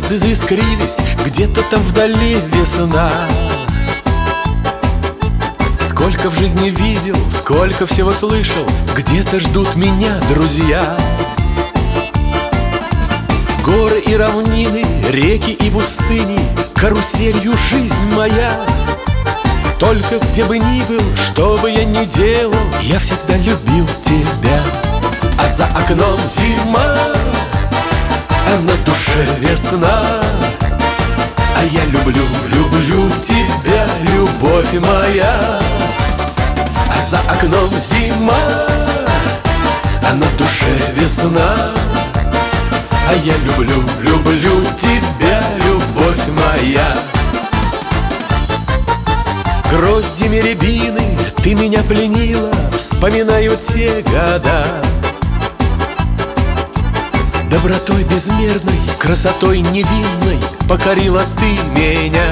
Звезды заискрились, где-то там вдали весна. Сколько в жизни видел, сколько всего слышал, где-то ждут меня друзья. Горы и равнины, реки и пустыни, каруселью жизнь моя. Только где бы ни был, что бы я ни делал, я всегда любил тебя. А за окном зима, а на душе весна. А я люблю, люблю тебя, любовь моя. А за окном зима, а на душе весна. А я люблю, люблю тебя, любовь моя. Гроздьями рябины ты меня пленила, вспоминаю те года. Добротой безмерной, красотой невинной покорила ты меня.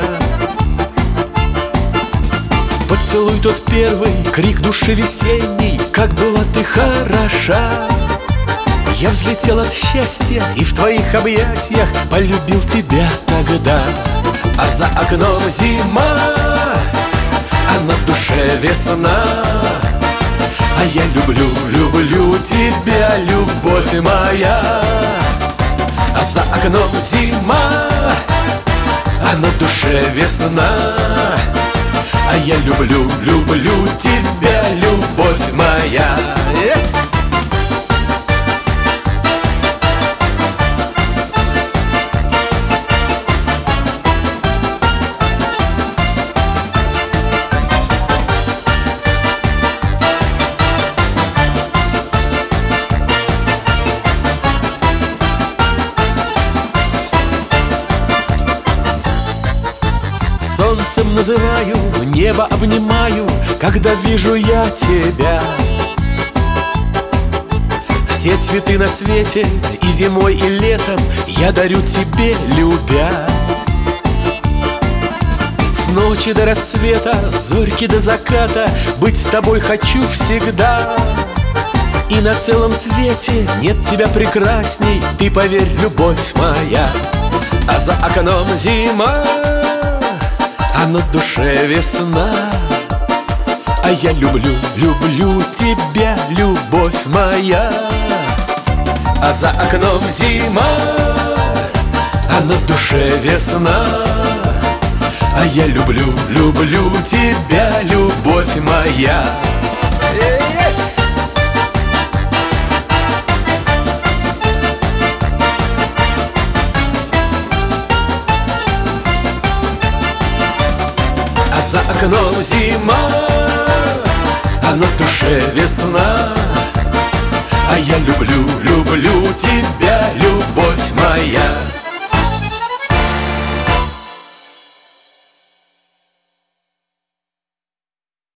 Поцелуй тот первый, крик души весенней, как была ты хороша. Я взлетел от счастья и в твоих объятиях полюбил тебя тогда. А за окном зима, а на душе весна. А я люблю, люблю тебя, любовь моя. А за окном зима, а на душе весна. А я люблю, люблю тебя, любовь моя. Солнцем называю, небо обнимаю, когда вижу я тебя. Все цветы на свете, и зимой, и летом, я дарю тебе, любя. С ночи до рассвета, с зорьки до заката быть с тобой хочу всегда. И на целом свете нет тебя прекрасней, ты поверь, любовь моя. А за окном зима, а на душе весна. А я люблю, люблю тебя, любовь моя. А за окном зима, а на душе весна. А я люблю, люблю тебя, любовь моя. А за окном зима, а на душе весна. А я люблю, люблю тебя, любовь моя.